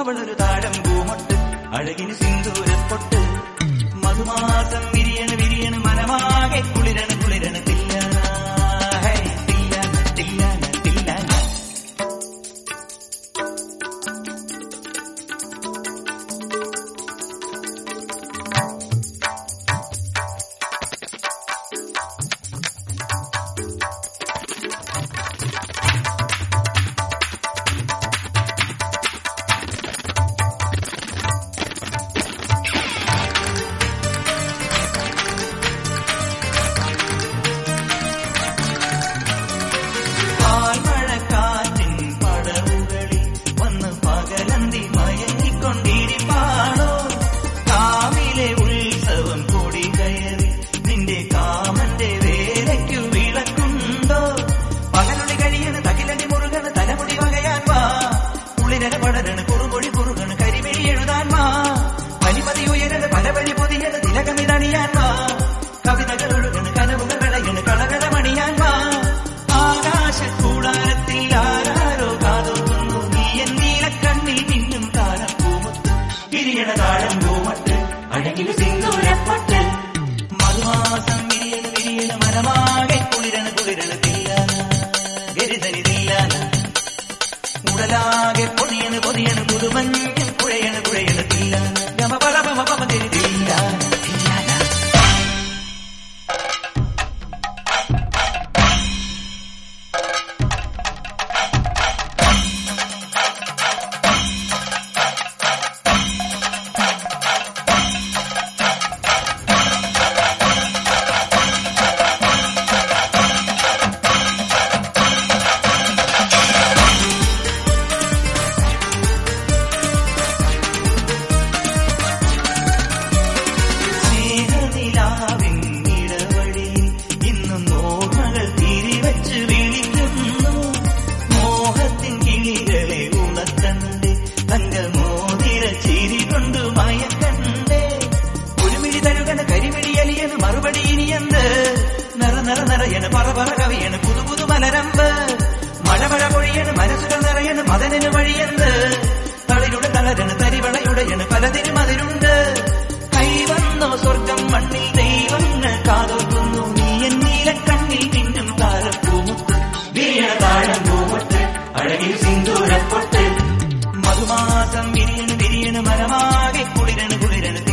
അവളൊരു താഴം പൂമൊട്ട് അഴകിന് സിന്ദൂരപ്പൊട്ട് മധുമാസം വിരിയണ് വിരിയണ് മനമാകെ കുളിരണ് കുളിരണ് തില്ലന തില്ലന തില്ലന തില്ലന അഴകിന് സിന്ദൂരപ്പൊട്ട് മധുമാസം വിരിയണ് വിരിയണ് മനമാകെ കുളിരണ് കുളിരണ് തില്ലന ഗരിതനി തില്ലന ഉടലാകെ പൊതിയണ് പൊതിയണ് പുതുമഞ്ഞ് കുഴയണ് കുഴയണ് തില്ലന ഗമ പല പമ പമ ഗരി തില്ലന മറുപടി ഇനിയെന്ത് നിറ നിറ നിറയണ് പറ പറ കവിയണ് പുതു പുതു മലരമ്പ് മഴ മഴ പൊഴിയണ് മനസ്സുകൾ നിറയണ് മദനന് വഴിയെന്ത് തളിരുടെ തളരണ് തരിവളയുടയണ് പലതിനും അതിരുണ്ട് കൈവന്നോ സ്വർഗം മണ്ണിൽ ദൈവങ്ങൾ കാതോർക്കുന്നു നീ എന്നീല കണ്ണിൽ മിന്നും താരപ്പൂമുട്ട് വിരിയണ താഴം പൂമൊട്ട് അഴകിൽ സിന്ദൂരപ്പൊട്ട് മധുമാസം വിരിയണ് വിരിയണ് മനമാകെ കുളിരണ് കുളിരണ്